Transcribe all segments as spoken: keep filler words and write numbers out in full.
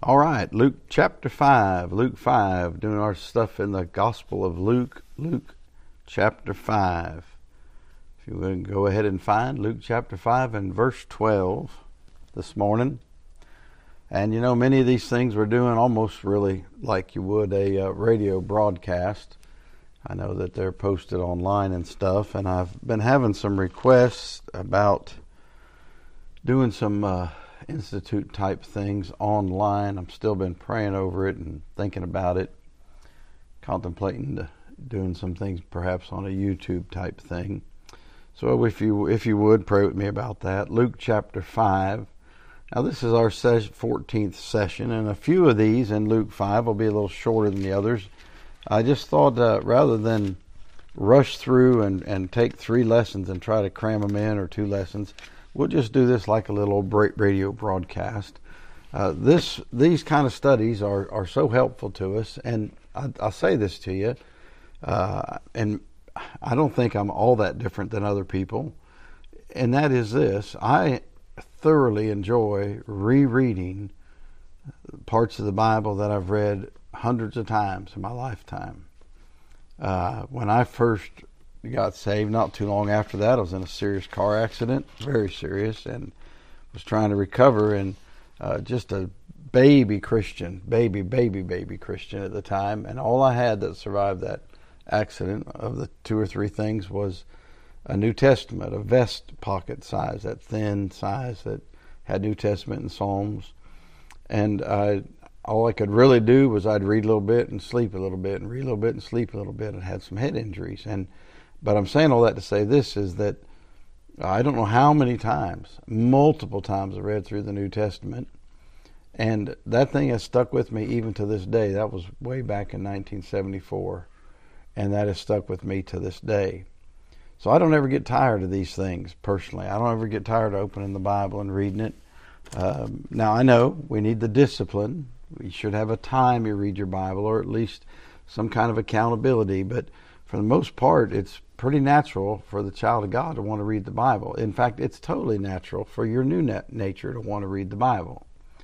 All right, Luke chapter five. Luke five, doing our stuff in the Gospel of Luke. Luke chapter five. If you would go ahead and find Luke chapter five and verse twelve this morning. And you know, many of these things we're doing almost really like you would a uh, radio broadcast. I know that they're posted online and stuff, and I've been having some requests about doing some uh, institute type things online. I've still been praying over it and thinking about it, contemplating doing some things perhaps on a YouTube type thing. So if you if you would pray with me about that. Luke chapter five. Now this is our fourteenth session, and a few of these in Luke five will be a little shorter than the others. I just thought uh, rather than rush through and, and take three lessons and try to cram them in, or two lessons, we'll just do this like a little radio broadcast. Uh, this these kind of studies are, are so helpful to us, and I, I'll say this to you, uh, and I don't think I'm all that different than other people, and that is this: I thoroughly enjoy rereading parts of the Bible that I've read hundreds of times in my lifetime. Uh, when I first got saved, not too long after that, I was in a serious car accident, very serious, and was trying to recover, and uh, just a baby Christian, baby, baby, baby Christian at the time, and all I had that survived that accident of the two or three things was a New Testament, a vest pocket size, that thin size that had New Testament and Psalms, and I all I could really do was I'd read a little bit and sleep a little bit and read a little bit and sleep a little bit, and had some head injuries. And but I'm saying all that to say this is that I don't know how many times, multiple times I read through the New Testament, and that thing has stuck with me even to this day. That was way back in nineteen seventy-four, and that has stuck with me to this day. So I don't ever get tired of these things personally. I don't ever get tired of opening the Bible and reading it. Um, now I know we need the discipline. You should have a time you read your Bible, or at least some kind of accountability. But for the most part, it's pretty natural for the child of God to want to read the Bible. In fact, it's totally natural for your new nat- nature to want to read the Bible.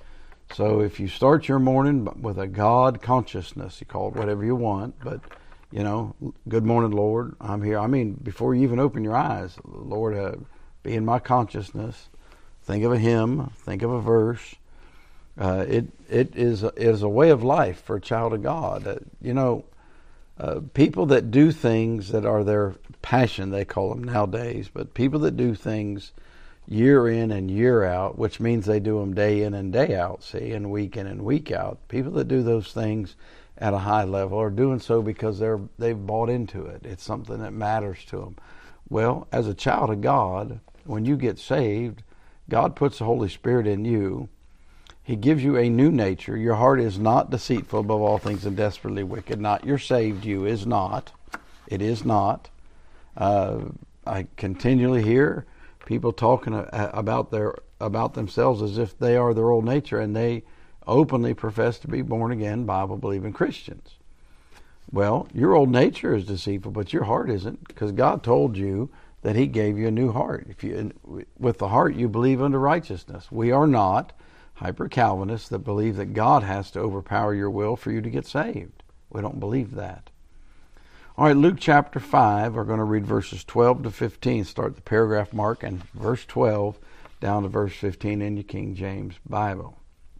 So if you start your morning with a God consciousness, you call it whatever you want, but, you know, good morning, Lord, I'm here. I mean, before you even open your eyes, Lord, uh, be in my consciousness. Think of a hymn, think of a verse. Uh, it it is a, it is a way of life for a child of God. Uh, you know, uh, people that do things that are their passion, they call them nowadays, but people that do things year in and year out, which means they do them day in and day out, see, and week in and week out. People that do those things at a high level are doing so because they're they've bought into it. It's something that matters to them. Well, as a child of God, when you get saved, God puts the Holy Spirit in you. He gives you a new nature. Your heart is not deceitful above all things and desperately wicked. Not your saved you is not. It is not. Uh, I continually hear people talking about their about themselves as if they are their old nature, and they openly profess to be born again, Bible believing Christians. Well, your old nature is deceitful, but your heart isn't, because God told you that He gave you a new heart. If you, with the heart you believe unto righteousness. We are not hyper-Calvinists that believe that God has to overpower your will for you to get saved. We don't believe that. All right, Luke chapter five, we're going to read verses twelve to fifteen. Start the paragraph mark and verse twelve down to verse fifteen in your King James Bible.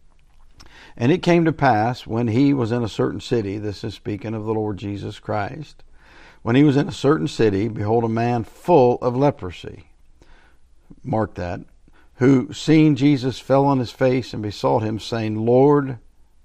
And it came to pass, when he was in a certain city, this is speaking of the Lord Jesus Christ, when he was in a certain city, behold, a man full of leprosy. Mark that. Who, seeing Jesus, fell on his face and besought him, saying, Lord,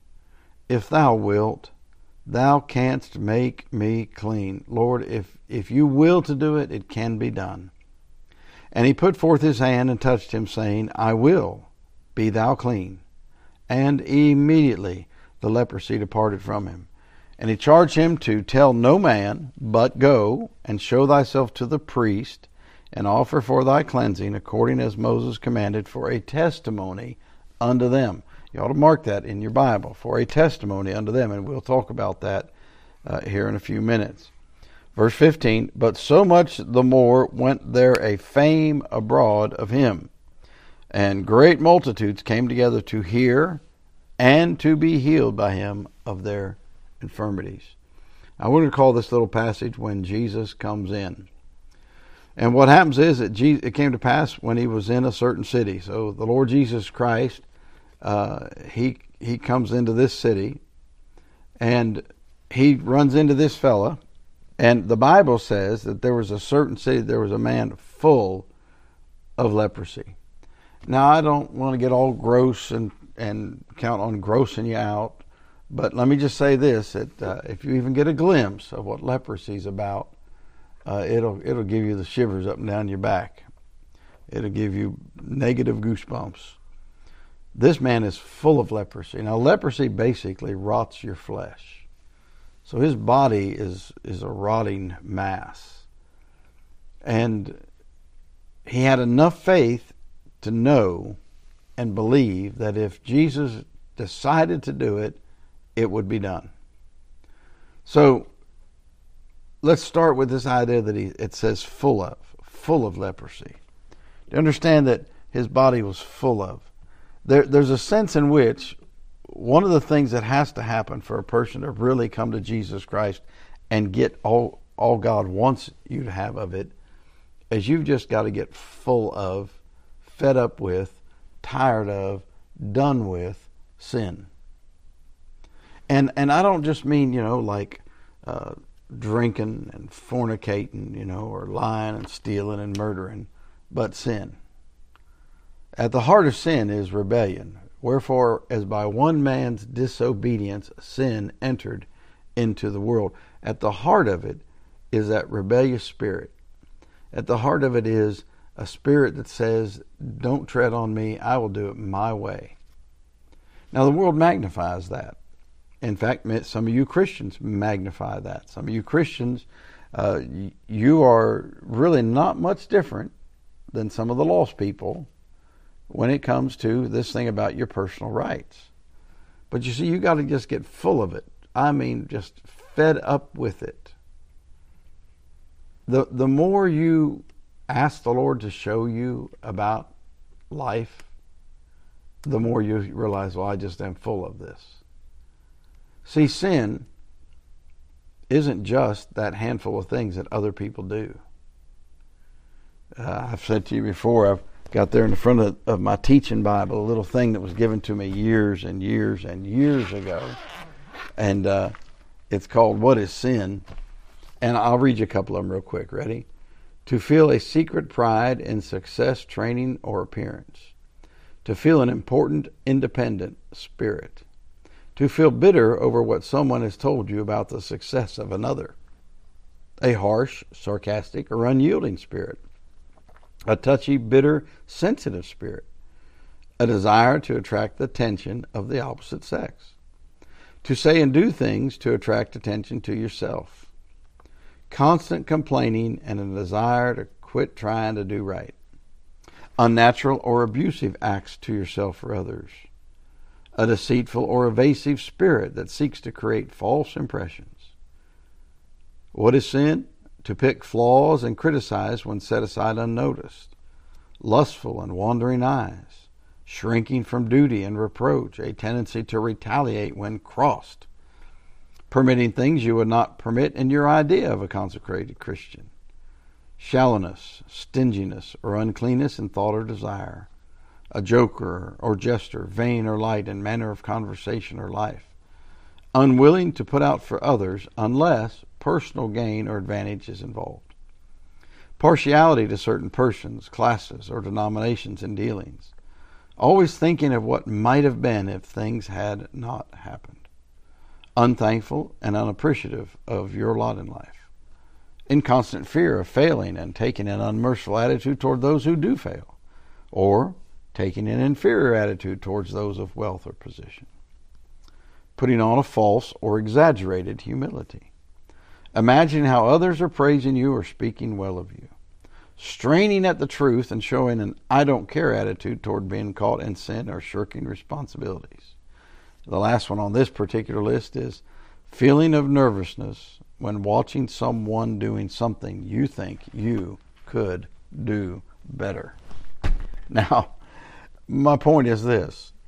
if thou wilt, thou canst make me clean. Lord, if, if you will to do it, it can be done. And he put forth his hand and touched him, saying, I will, be thou clean. And immediately the leprosy departed from him. And he charged him to tell no man, but go and show thyself to the priest, and offer for thy cleansing, according as Moses commanded, for a testimony unto them. You ought to mark that in your Bible, for a testimony unto them, and we'll talk about that uh, here in a few minutes. Verse fifteen, but so much the more went there a fame abroad of him, and great multitudes came together to hear and to be healed by him of their infirmities. I want to call this little passage when Jesus comes in. And what happens is that Jesus, it came to pass when he was in a certain city. So the Lord Jesus Christ, uh, he he comes into this city, and he runs into this fella. And the Bible says that there was a certain city, there was a man full of leprosy. Now, I don't want to get all gross and, and count on grossing you out, but let me just say this, that uh, if you even get a glimpse of what leprosy is about, uh, it'll it'll give you the shivers up and down your back. It'll give you negative goosebumps. This man is full of leprosy. Now, leprosy basically rots your flesh. So his body is, is a rotting mass. And he had enough faith to know and believe that if Jesus decided to do it, it would be done. So let's start with this idea that he, it says full of, full of leprosy. To understand that his body was full of. There, there's a sense in which one of the things that has to happen for a person to really come to Jesus Christ and get all, all God wants you to have of it is you've just got to get full of, fed up with, tired of, done with sin. And and I don't just mean, you know, like uh, drinking and fornicating, you know, or lying and stealing and murdering, but sin. At the heart of sin is rebellion. Wherefore, as by one man's disobedience, sin entered into the world. At the heart of it is that rebellious spirit. At the heart of it is a spirit that says, don't tread on me, I will do it my way. Now, the world magnifies that. In fact, some of you Christians magnify that. Some of you Christians, uh, you are really not much different than some of the lost people when it comes to this thing about your personal rights. But you see, you got to just get full of it. I mean, just fed up with it. The, the more you ask the Lord to show you about life, the more you realize, well, I just am full of this. See, sin isn't just that handful of things that other people do. Uh, I've said to you before, I've got there in the front of, of my teaching Bible, a little thing that was given to me years and years and years ago. And uh, it's called, What is Sin? And I'll read you a couple of them real quick. Ready? To feel a secret pride in success, training, or appearance. To feel an important, independent spirit. To feel bitter over what someone has told you about the success of another. A harsh, sarcastic, or unyielding spirit. A touchy, bitter, sensitive spirit. A desire to attract the attention of the opposite sex. To say and do things to attract attention to yourself. Constant complaining and a desire to quit trying to do right. Unnatural or abusive acts to yourself or others. A deceitful or evasive spirit that seeks to create false impressions. What is sin? To pick flaws and criticize when set aside unnoticed. Lustful and wandering eyes. Shrinking from duty and reproach. A tendency to retaliate when crossed. Permitting things you would not permit in your idea of a consecrated Christian. Shallowness, stinginess, or uncleanness in thought or desire. A joker or jester, vain or light in manner of conversation or life. Unwilling to put out for others unless personal gain or advantage is involved. Partiality to certain persons, classes, or denominations in dealings. Always thinking of what might have been if things had not happened. Unthankful and unappreciative of your lot in life. In constant fear of failing and taking an unmerciful attitude toward those who do fail. Or taking an inferior attitude towards those of wealth or position. Putting on a false or exaggerated humility. Imagining how others are praising you or speaking well of you. Straining at the truth and showing an I don't care attitude toward being caught in sin or shirking responsibilities. The last one on this particular list is feeling of nervousness when watching someone doing something you think you could do better. Now, my point is this.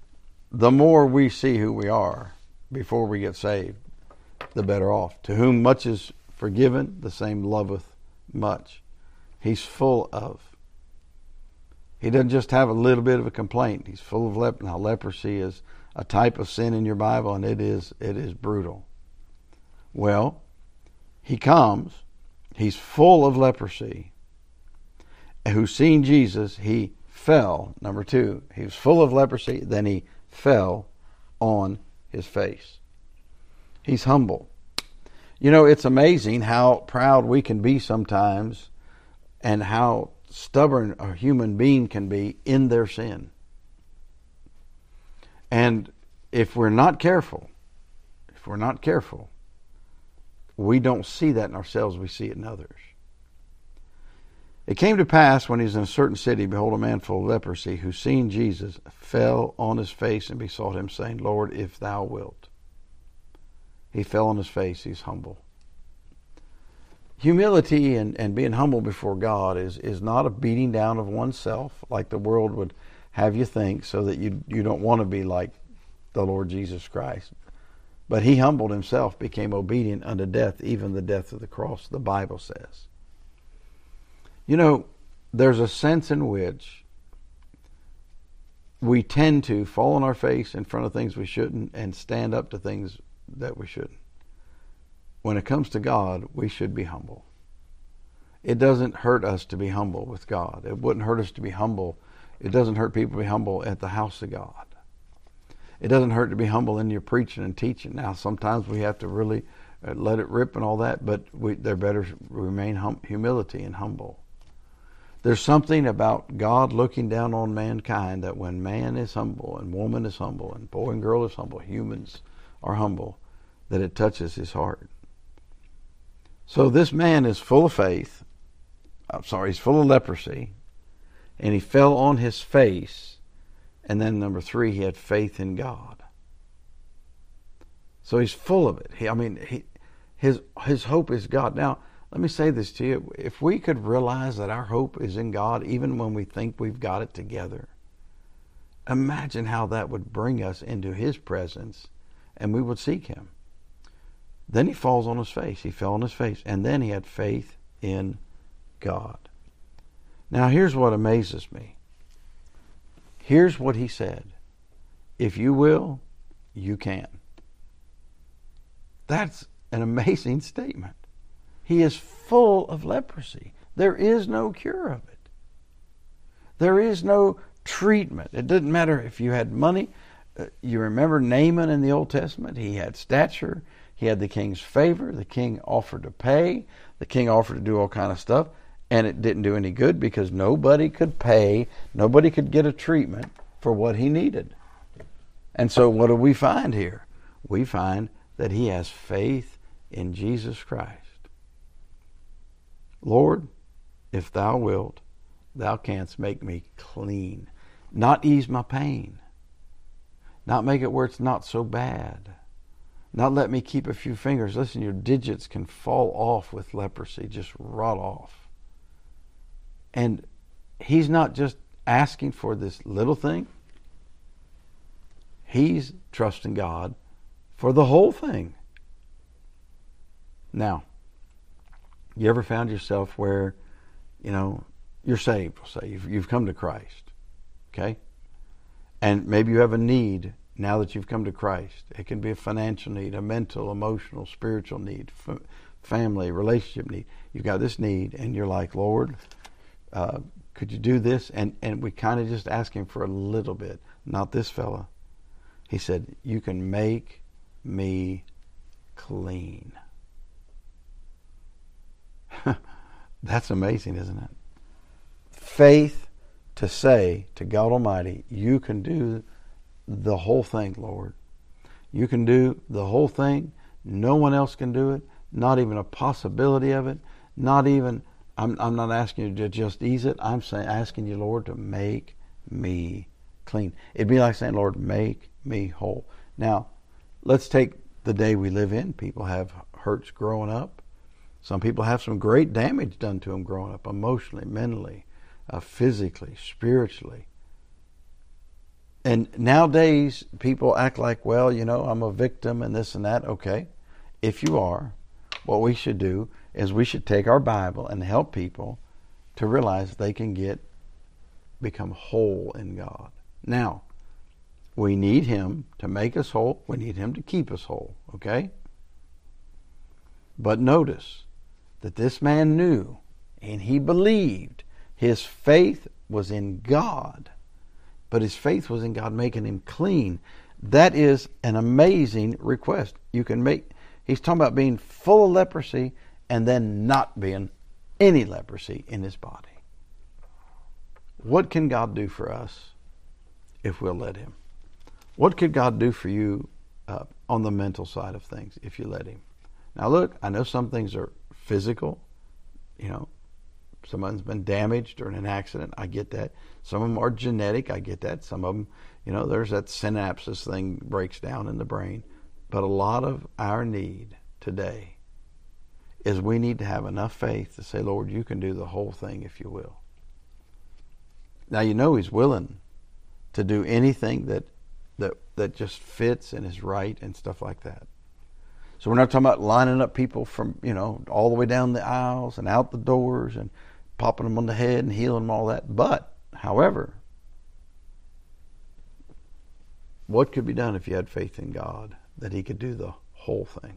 the more we see who we are before we get saved, the better off. To whom much is forgiven, the same loveth much. He's full of. He doesn't just have a little bit of a complaint. He's full of leprosy. Now, leprosy is a type of sin in your Bible, and it is it is brutal. Well, he comes. He's full of leprosy. And who seen Jesus, he fell. Number two, he was full of leprosy. Then he fell on his face. He's humble. You know, it's amazing how proud we can be sometimes and how stubborn a human being can be in their sin. And if we're not careful, if we're not careful, we don't see that in ourselves, we see it in others. It came to pass when he was in a certain city, behold, a man full of leprosy, who seeing Jesus, fell on his face and besought him, saying, Lord, if thou wilt. He fell on his face. He's humble. Humility and, and being humble before God is, is not a beating down of oneself like the world would have you think, so that you, you don't want to be like the Lord Jesus Christ. But he humbled himself, became obedient unto death, even the death of the cross, the Bible says. You know, there's a sense in which we tend to fall on our face in front of things we shouldn't and stand up to things that we shouldn't. When it comes to God, we should be humble. It doesn't hurt us to be humble with God. It wouldn't hurt us to be humble. It doesn't hurt people to be humble at the house of God. It doesn't hurt to be humble in your preaching and teaching. Now, sometimes we have to really let it rip and all that, but we, they're better remain hum, humility and humble. There's something about God looking down on mankind that when man is humble and woman is humble and boy and girl is humble, humans are humble, that it touches his heart. So this man is full of faith. I'm sorry, he's full of leprosy. And he fell on his face. And then number three, he had faith in God. So he's full of it. He, I mean, he, his his hope is God. Now, let me say this to you. If we could realize that our hope is in God, even when we think we've got it together, imagine how that would bring us into his presence and we would seek him. Then he falls on his face. He fell on his face. And then he had faith in God. Now, here's what amazes me. Here's what he said. If you will, you can. That's an amazing statement. He is full of leprosy. There is no cure of it. There is no treatment. It doesn't matter if you had money. Uh, you remember Naaman in the Old Testament? He had stature. He had the king's favor. The king offered to pay. The king offered to do all kind of stuff. And it didn't do any good because nobody could pay. Nobody could get a treatment for what he needed. And so what do we find here? We find that he has faith in Jesus Christ. Lord, if thou wilt, thou canst make me clean. Not ease my pain. Not make it where it's not so bad. Not let me keep a few fingers. Listen, your digits can fall off with leprosy, just rot off. And he's not just asking for this little thing. He's trusting God for the whole thing. Now, you ever found yourself where, you know, you're saved, we'll say, you've, you've come to Christ, okay? And maybe you have a need now that you've come to Christ. It can be a financial need, a mental, emotional, spiritual need, f- family, relationship need. You've got this need, and you're like, Lord, uh, could you do this? And, and we kind of just ask him for a little bit. Not this fella. He said, you can make me clean. That's amazing, isn't it? Faith to say to God Almighty, you can do the whole thing, Lord. You can do the whole thing. No one else can do it. Not even a possibility of it. Not even, I'm, I'm not asking you to just ease it. I'm saying, asking you, Lord, to make me clean. It'd be like saying, Lord, make me whole. Now, let's take the day we live in. People have hurts growing up. Some people have some great damage done to them growing up, emotionally, mentally, uh, physically, spiritually. And nowadays, people act like, well, you know, I'm a victim and this and that. Okay, if you are, what we should do is we should take our Bible and help people to realize they can get, become whole in God. Now, we need Him to make us whole. We need Him to keep us whole, okay? But notice that this man knew and he believed. His faith was in God, but his faith was in God making him clean. That is an amazing request. You can make, he's talking about being full of leprosy and then not being any leprosy in his body. What can God do for us if we'll let Him? What could God do for you uh, on the mental side of things if you let Him? Now look, I know some things are physical. You know, someone's been damaged or in an accident. I get that. Some of them are genetic. I get that. Some of them, you know, there's that synapses thing breaks down in the brain. But a lot of our need today is we need to have enough faith to say, Lord, you can do the whole thing if you will. Now, you know He's willing to do anything that that that just fits and is right and stuff like that. So we're not talking about lining up people from, you know, all the way down the aisles and out the doors and popping them on the head and healing them, all that. But, however, what could be done if you had faith in God that He could do the whole thing?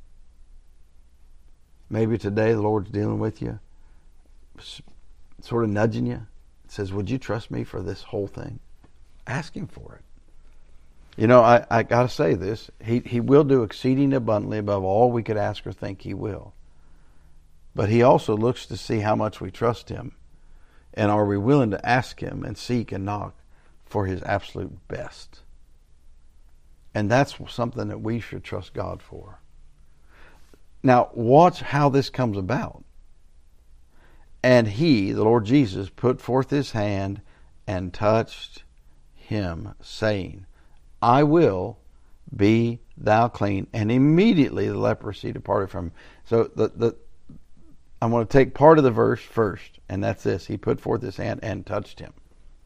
Maybe today the Lord's dealing with you, sort of nudging you. Says, would you trust me for this whole thing? Ask Him for it. You know, I, I got to say this. He, he will do exceeding abundantly above all we could ask or think. He will. But He also looks to see how much we trust Him. And are we willing to ask Him and seek and knock for His absolute best? And that's something that we should trust God for. Now, watch how this comes about. And He, the Lord Jesus, put forth His hand and touched him, saying, I will, be thou clean. And immediately the leprosy departed from him. So the, the I'm going to take part of the verse first, and that's this. He put forth His hand and touched him.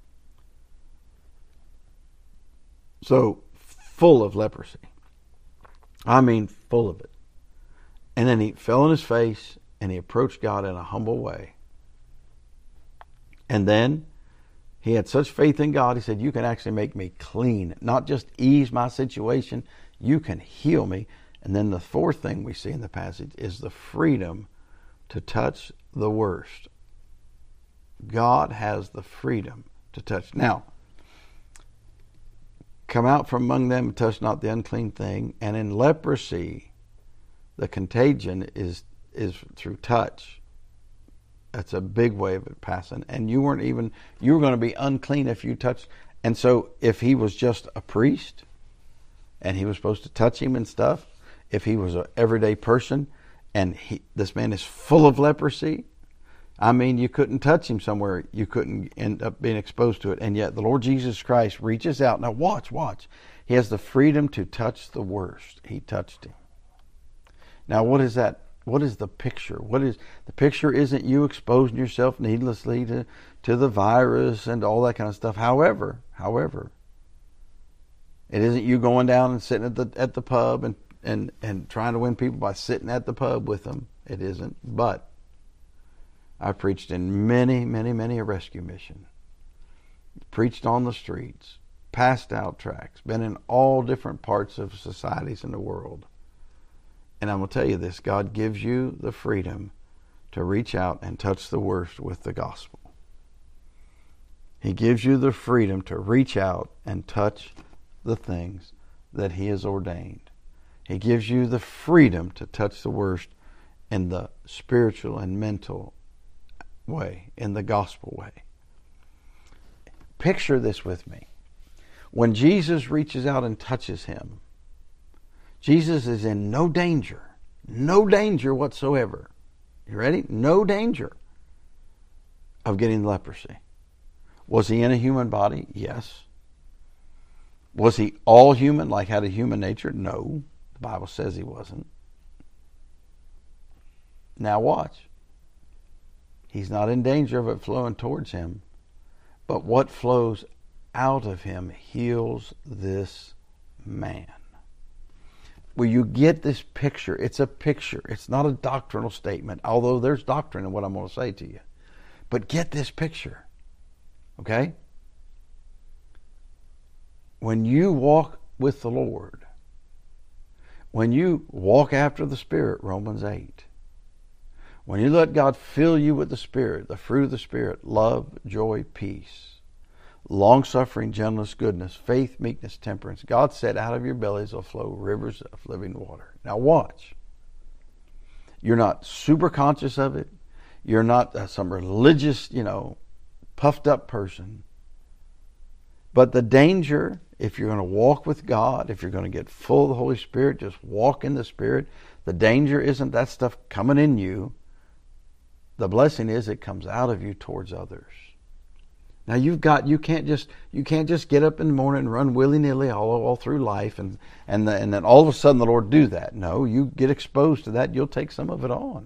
So, full of leprosy. I mean, full of it. And then he fell on his face, and he approached God in a humble way. And then he had such faith in God, he said, you can actually make me clean. Not just ease my situation, you can heal me. And then the fourth thing we see in the passage is the freedom to touch the worst. God has the freedom to touch. Now, come out from among them and touch not the unclean thing. And in leprosy, the contagion is is through touch. That's a big way of it passing. And you weren't even, you were going to be unclean if you touched. And so if he was just a priest and he was supposed to touch him and stuff, if he was an everyday person and he, this man is full of leprosy, I mean, you couldn't touch him somewhere. You couldn't end up being exposed to it. And yet the Lord Jesus Christ reaches out. Now watch, watch. He has the freedom to touch the worst. He touched him. Now what is that? What is the picture? What is the picture? Isn't you exposing yourself needlessly to, to the virus and all that kind of stuff. However, however, it isn't you going down and sitting at the at the pub and, and, and trying to win people by sitting at the pub with them. It isn't. But I preached in many, many, many a rescue mission. Preached on the streets, passed out tracts, been in all different parts of societies in the world. And I'm going to tell you this, God gives you the freedom to reach out and touch the worst with the gospel. He gives you the freedom to reach out and touch the things that He has ordained. He gives you the freedom to touch the worst in the spiritual and mental way, in the gospel way. Picture this with me. When Jesus reaches out and touches him, Jesus is in no danger, no danger whatsoever. You ready? No danger of getting leprosy. Was he in a human body? Yes. Was he all human, like had a human nature? No. The Bible says he wasn't. Now watch. He's not in danger of it flowing towards him. But what flows out of him heals this man. Will you get this picture? It's a picture. It's not a doctrinal statement, although there's doctrine in what I'm going to say to you. But get this picture, okay? When you walk with the Lord, when you walk after the Spirit, Romans eight, when you let God fill you with the Spirit, the fruit of the Spirit, love, joy, peace, long-suffering, gentleness, goodness, faith, meekness, temperance, God said, out of your bellies will flow rivers of living water. Now watch. You're not super conscious of it. You're not uh, some religious, you know, puffed up person. But the danger, if you're going to walk with God, if you're going to get full of the Holy Spirit, just walk in the Spirit, the danger isn't that stuff coming in you. The blessing is it comes out of you towards others. Now you've got, you can't just, you can't just get up in the morning and run willy-nilly all, all through life and, and, the, and then all of a sudden the Lord do that. No, you get exposed to that, you'll take some of it on.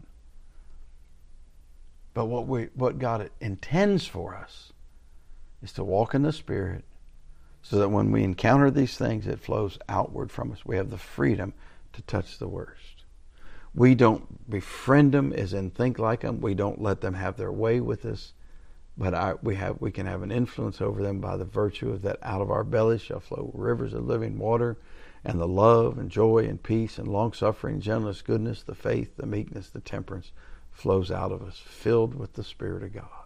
But what we, what God intends for us is to walk in the Spirit so that when we encounter these things, it flows outward from us. We have the freedom to touch the worst. We don't befriend them as in think like them. We don't let them have their way with us. But I, we have we can have an influence over them by the virtue of that out of our bellies shall flow rivers of living water, and the love and joy and peace and long-suffering, gentleness, goodness, the faith, the meekness, the temperance flows out of us, filled with the Spirit of God.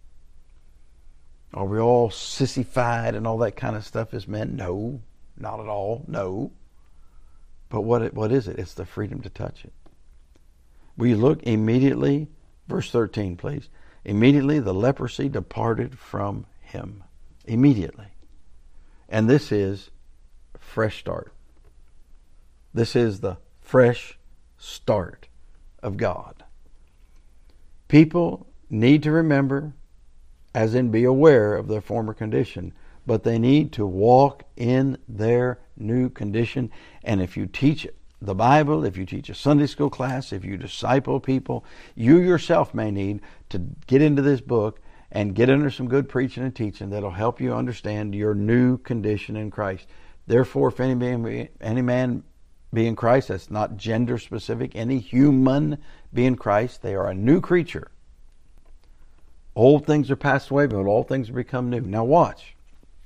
Are we all sissified and all that kind of stuff is meant? No, not at all, no. But what it, what is it? It's the freedom to touch it. We look immediately, verse thirteen, please. Immediately the leprosy departed from him. Immediately. And this is fresh start. This is the fresh start of God. People need to remember, as in be aware of their former condition, but they need to walk in their new condition. And if you teach the Bible, if you teach a Sunday school class, if you disciple people, you yourself may need to get into this book and get under some good preaching and teaching that'll help you understand your new condition in Christ. Therefore, if any man, any man be in Christ, that's not gender specific, any human be in Christ, they are a new creature. Old things are passed away, but all things are become new. Now watch.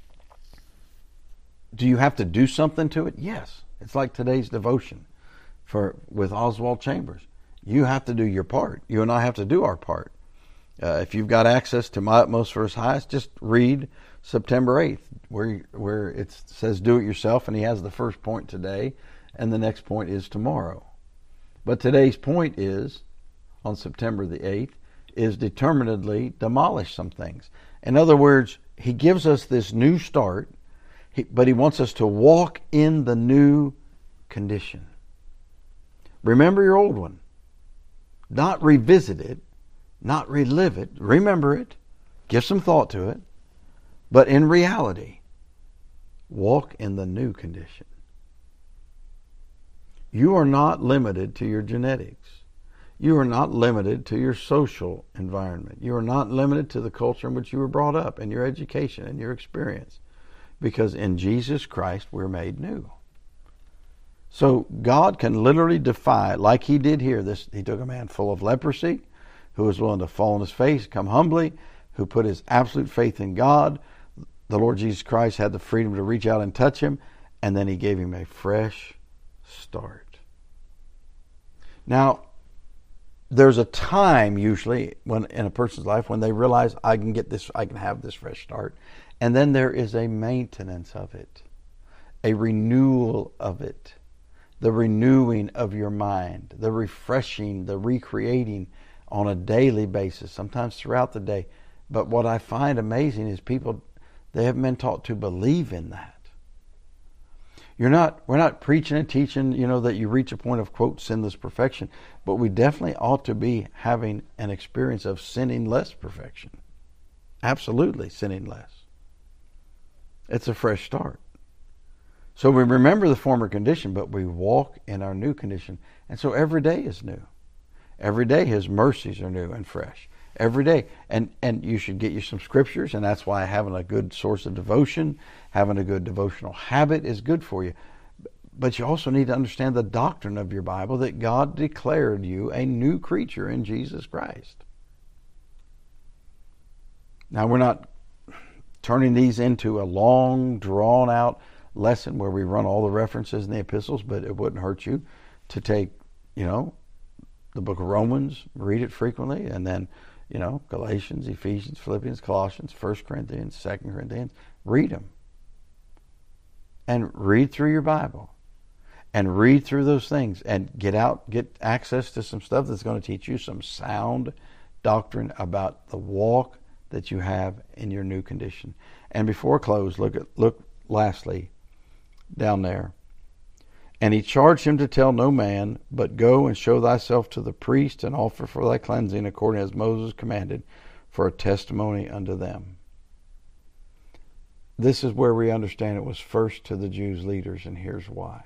Do you have to do something to it? Yes. It's like today's devotion for with Oswald Chambers. You have to do your part. You and I have to do our part. Uh, if you've got access to My Utmost for His Highest, just read September eighth, where where it says do it yourself, and he has the first point today, and the next point is tomorrow. But today's point is, on September the eighth, is determinedly demolish some things. In other words, he gives us this new start, he, but he wants us to walk in the new condition. Remember your old one. Not revisit it, not relive it. Remember it, give some thought to it, but in reality, walk in the new condition. You are not limited to your genetics. You are not limited to your social environment. You are not limited to the culture in which you were brought up and your education and your experience. Because in Jesus Christ, we're made new. So God can literally defy, like he did here. This he took a man full of leprosy, who was willing to fall on his face, come humbly, who put his absolute faith in God. The Lord Jesus Christ had the freedom to reach out and touch him, and then he gave him a fresh start. Now, there's a time usually when in a person's life when they realize I can get this, I can have this fresh start. And then there is a maintenance of it, a renewal of it, the renewing of your mind, the refreshing, the recreating on a daily basis, sometimes throughout the day. But what I find amazing is people, they haven't been taught to believe in that. You're not, we're not preaching and teaching, you know, that you reach a point of, quote, sinless perfection, but we definitely ought to be having an experience of sinning less perfection. Absolutely sinning less. It's a fresh start. So we remember the former condition, but we walk in our new condition. And so every day is new. Every day his mercies are new and fresh. every day. And and you should get you some scriptures, and that's why having a good source of devotion, having a good devotional habit is good for you. But you also need to understand the doctrine of your Bible, that God declared you a new creature in Jesus Christ. Now, we're not turning these into a long, drawn-out lesson where we run all the references in the epistles, but it wouldn't hurt you to take, you know, the book of Romans, read it frequently, and then, you know, Galatians, Ephesians, Philippians, Colossians, First Corinthians, Second Corinthians. Read them. And read through your Bible. And read through those things and get out, get access to some stuff that's going to teach you some sound doctrine about the walk that you have in your new condition. And before I close, look at look lastly down there. And he charged him to tell no man, but go and show thyself to the priest and offer for thy cleansing according as Moses commanded, for a testimony unto them. This is where we understand it was first to the Jews' leaders, and here's why.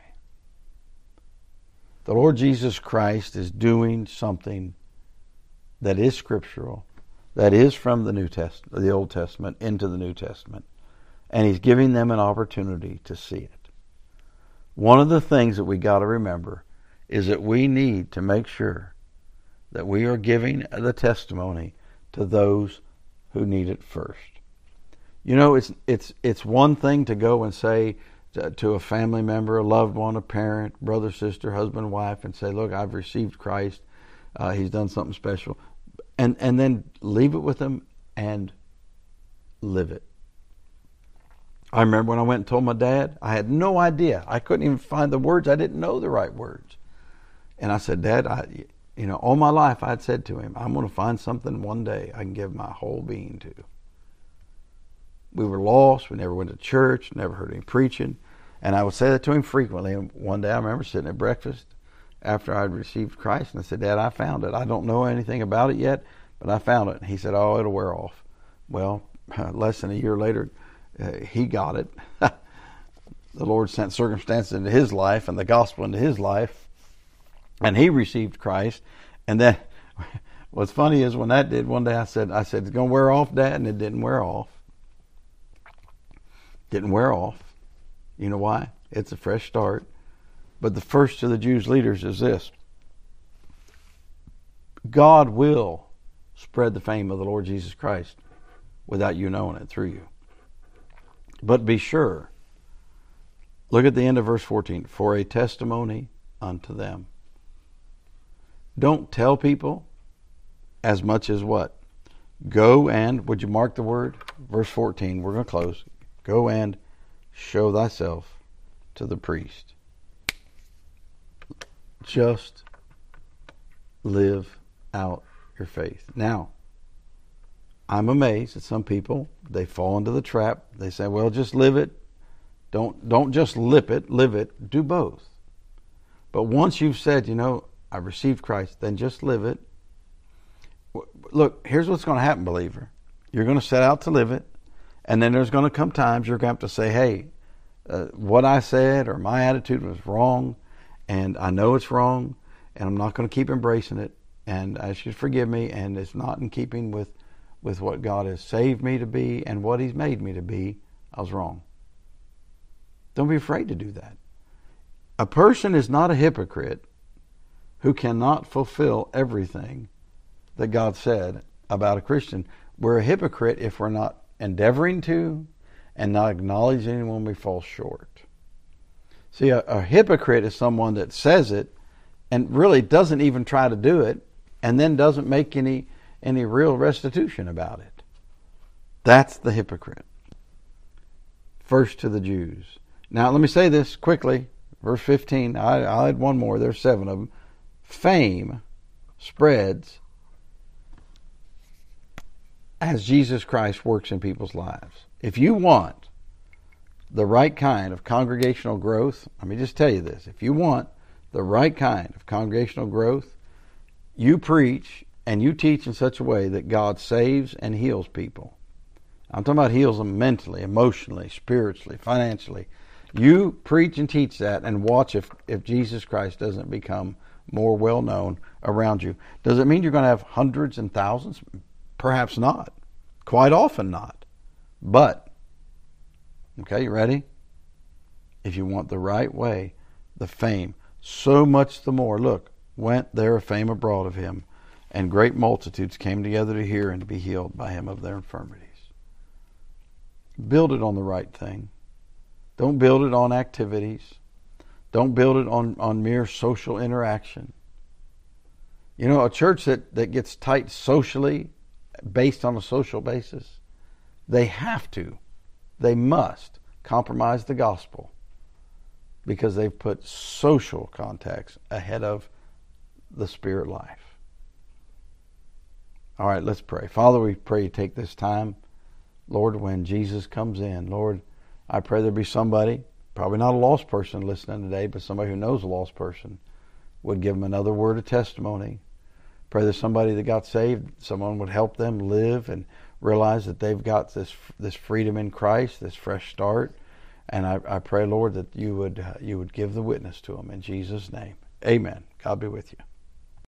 The Lord Jesus Christ is doing something that is scriptural, that is from the New Testament, the Old Testament into the New Testament, and he's giving them an opportunity to see it. One of the things that we got to remember is that we need to make sure that we are giving the testimony to those who need it first. You know, it's it's it's one thing to go and say to a family member, a loved one, a parent, brother, sister, husband, wife, and say, look, I've received Christ. Uh, he's done something special. And and then leave it with them and live it. I remember when I went and told my dad, I had no idea. I couldn't even find the words. I didn't know the right words. And I said, Dad, I, you know, all my life I had said to him, I'm going to find something one day I can give my whole being to. We were lost. We never went to church, never heard him preaching. And I would say that to him frequently. And one day I remember sitting at breakfast after I'd received Christ, and I said, Dad, I found it. I don't know anything about it yet, but I found it. And he said, oh, it'll wear off. Well, less than a year later, uh, he got it. The Lord sent circumstances into his life and the gospel into his life, and he received Christ. And then what's funny is when that did, one day I said, I said, it's going to wear off, Dad, and it didn't wear off. Didn't wear off. You know why? It's a fresh start. But the first to the Jews' leaders is this. God will spread the fame of the Lord Jesus Christ without you knowing it through you. But be sure, look at the end of verse fourteen, for a testimony unto them. Don't tell people as much as what? Go and, would you mark the word? Verse fourteen, we're going to close. Go and show thyself to the priest. Just live out your faith. Now, I'm amazed at some people. They fall into the trap. They say, well, just live it. Don't, don't just lip it, live it. Do both. But once you've said, you know, I received Christ, then just live it. Look, here's what's going to happen, believer. You're going to set out to live it. And then there's going to come times you're going to have to say, hey, uh, what I said or my attitude was wrong, and I know it's wrong, and I'm not going to keep embracing it, and I ask you to forgive me, and it's not in keeping with, with what God has saved me to be and what he's made me to be. I was wrong. Don't be afraid to do that. A person is not a hypocrite who cannot fulfill everything that God said about a Christian. We're a hypocrite if we're not endeavoring to and not acknowledging when we fall short. See, a, a hypocrite is someone that says it and really doesn't even try to do it and then doesn't make any any real restitution about it. That's the hypocrite. First to the Jews. Now, let me say this quickly. Verse fifteen, I, I'll add one more. There's seven of them. Fame spreads as Jesus Christ works in people's lives. If you want the right kind of congregational growth, let me just tell you this. If you want the right kind of congregational growth, you preach and you teach in such a way that God saves and heals people. I'm talking about heals them mentally, emotionally, spiritually, financially. You preach and teach that and watch if, if Jesus Christ doesn't become more well-known around you. Does it mean you're going to have hundreds and thousands? Perhaps not. Quite often not. But, okay, you ready? If you want the right way, the fame, so much the more. Look, went there a fame abroad of him, and great multitudes came together to hear and to be healed by him of their infirmities. Build it on the right thing. Don't build it on activities. Don't build it on, on mere social interaction. You know, a church that, that gets tight socially, based on a social basis, they have to, they must compromise the gospel because they've put social contacts ahead of the spirit life. All right, let's pray. Father, we pray you take this time, Lord, when Jesus comes in. Lord, I pray there be somebody, probably not a lost person listening today, but somebody who knows a lost person, would give them another word of testimony. Pray there's somebody that got saved, someone would help them live and realize that they've got this this freedom in Christ, this fresh start. And I, I pray, Lord, that you would uh, you would give the witness to them in Jesus' name. Amen. God be with you.